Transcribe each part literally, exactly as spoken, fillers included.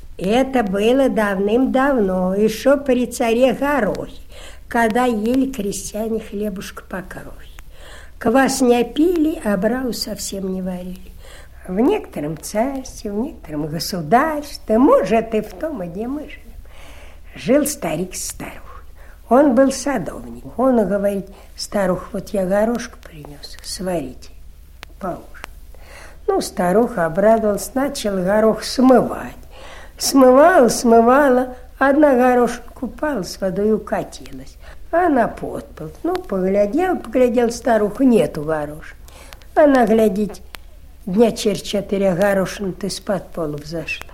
Это было давным-давно, еще при царе Горохе, когда ели крестьяне хлебушка по крохе. Квас не пили, а браву совсем не варили. В некотором царстве, в некотором государстве, может, и в том, где мы живем, жил старик с старухой. Он был садовник. Он говорит: старуха, вот я горошку принес, сварите, поужинать. Ну, старуха обрадовалась, начала горох смывать. Смывала, смывала, одна горошинка упала, с водой укатилась. Она под пол. Ну, поглядела, поглядела старуха, нету горошин. Она, глядит, дня через четыре горошин-то из-под пола взошла.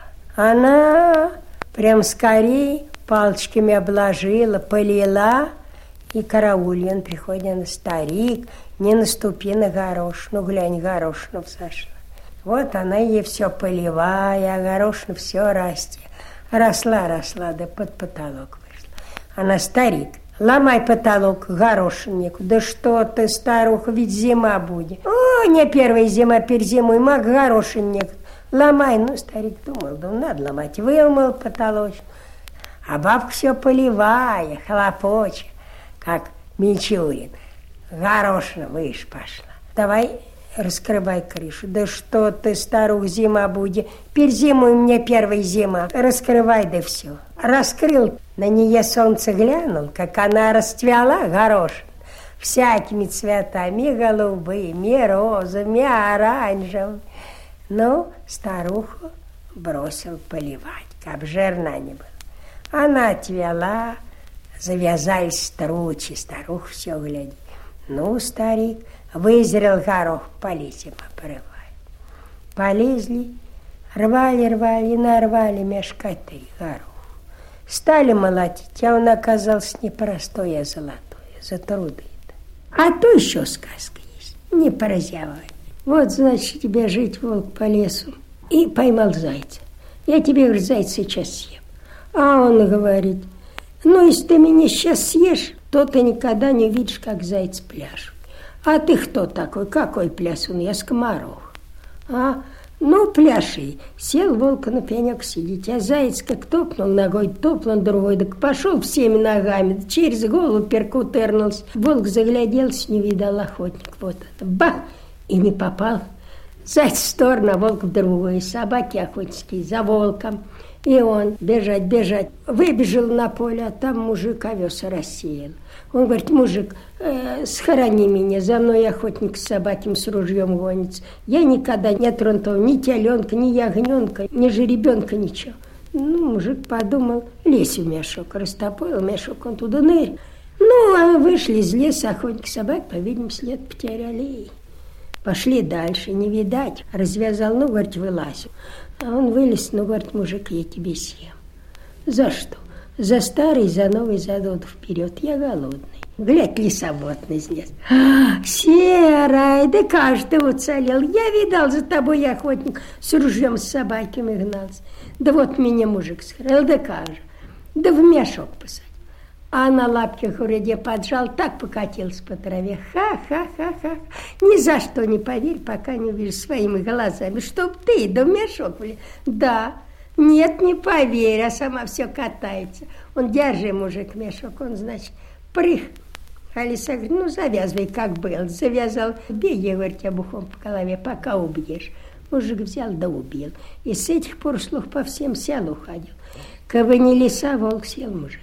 Она прям скорее палочками обложила, полила, и караульен приходит на старик, не наступи на горошину, глянь, горошина взошла. Вот она ей все поливая, а горошина все расти. Росла, росла, да под потолок вышла. Она: старик, ломай потолок, горошин некуда. Да что ты, старуха, ведь зима будет. О, не первая зима, перезимуй, маг, горошин некуда. Ломай. Ну, старик думал, да надо ломать. Выломал потолочек. А бабка все поливая, хлопоча, как Мичурин. Горошина выше пошла. Давай раскрывай крышу. Да что ты, старух, зима будет. Перезимуй мне первая зима. Раскрывай, да все. Раскрыл, на нее солнце глянул, как она расцвела, горошин, всякими цветами, голубыми, розовыми, оранжевыми. Ну, старуху бросил поливать, как жирна не была. Она отвела, завязались стручи, старуха все глядит. Ну, старик, вызрел горох, полезем порывать. Полезли, рвали, рвали и нарвали мешкать-то и горох. Стали молотить, а он оказался не простой, а золотой, за труды-то. А то еще сказка есть, не прозявай. Вот, значит, тебе жить, волк, по лесу, и поймал зайца. Я тебе, говорит, зайца сейчас съем. А он говорит: ну, если ты меня сейчас съешь, то ты никогда не увидишь, как заяц пляшет. А ты кто такой? Какой плясун? Я скоморох. А, ну, пляши. Сел волк на пенек сидеть, а заяц как топнул ногой, топнул другой, так пошел всеми ногами, через голову перкутернулся. Волк загляделся, не видал охотник. Вот это, бах! И не попал. Заяц в сторону, а волк в другую. Собаки охотники за волком. И он бежать, бежать. Выбежал на поле, а там мужик овес рассеял. Он говорит: мужик, э, схорони меня, за мной охотник с собаками с ружьем гонится. Я никогда не тронул ни теленка, ни ягненка, ни жеребенка, ничего. Ну, мужик подумал, лезь в мешок, растопорил мешок, он туда нырь. Ну, а вышли из леса, охотник собак, по-видимому, след потеряли. Пошли дальше, не видать. Развязал, ну, говорит, вылазь. А он вылез, ну, говорит, мужик, я тебе съем. За что? За старый, за новый, за дод вперед. Я голодный. Глядь, лесоводный здесь. А, серая, да каждый уцелел. Я видал за тобой, охотник, с ружьем, с собаками гнался. Да вот меня мужик схорел, да как же. Да в мешок посадил. А на лапке в груди поджал, так покатился по траве. Ха-ха-ха-ха. Ни за что не поверь, пока не увидишь своими глазами, чтоб ты, да в мешок были. Да, нет, не поверь, а сама все катается. Он: держи, мужик, мешок, он, значит, прыг. Алиса говорит: ну, завязывай, как был. Завязал, бей, я, говорит, обухом по голове, пока убьешь. Мужик взял, да убил. И с этих пор слух по всем селу ходил. Кабы не лиса, волк съел мужика.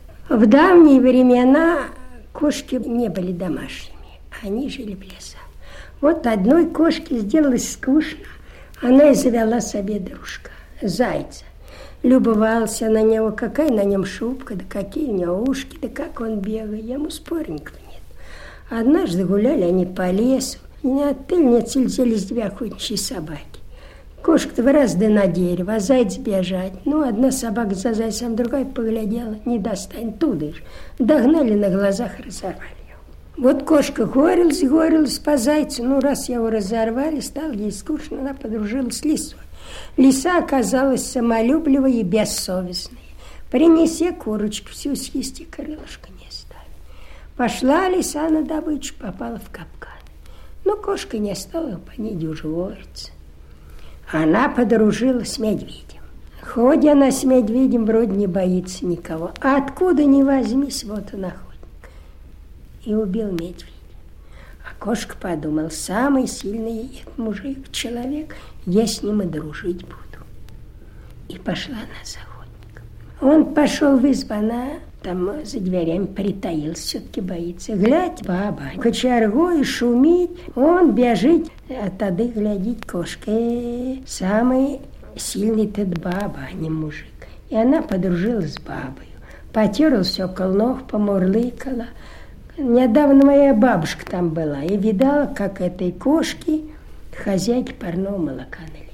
В давние времена кошки не были домашними, они жили в лесах. Вот одной кошке сделалось скучно, она и завела себе дружка, зайца. Любовался на него, какая на нем шубка, да какие у него ушки, да как он бегает, ему спорников нет. Однажды гуляли они по лесу, ни от тыль, ни от тыль взялись две охотничьи собаки. Кошка-то раз да на дерево, а заяц бежать. Ну, одна собака за зайцем, другая поглядела, не достань, туда же. Догнали, на глазах разорвали его. Вот кошка горелась, горелась по зайцу. Ну, раз его разорвали, стало ей скучно, она подружилась с лисой. Лиса оказалась самолюбливой и бессовестной. Принеси курочку, всю съесть и крылышко не стали. Пошла лиса на добычу, попала в капкан. Но кошка не стала по ней дюжеваться. Она подружилась с медведем. Ходя она с медведем, вроде не боится никого. А откуда ни возьмись, вот он охотник. И убил медведя. А кошка подумал, самый сильный этот мужик, человек, я с ним и дружить буду. И пошла она за охотником. Он пошел в избу, она там за дверями притаился, все-таки боится. Глядь, баба, кочергой шумит, он бежит, а тогда глядит кошка. Э, самый сильный тот баба, а не мужик. И она подружилась с бабой. Потерлась около ног, помурлыкала. Недавно моя бабушка там была и видала, как этой кошки хозяйки парного молока налили.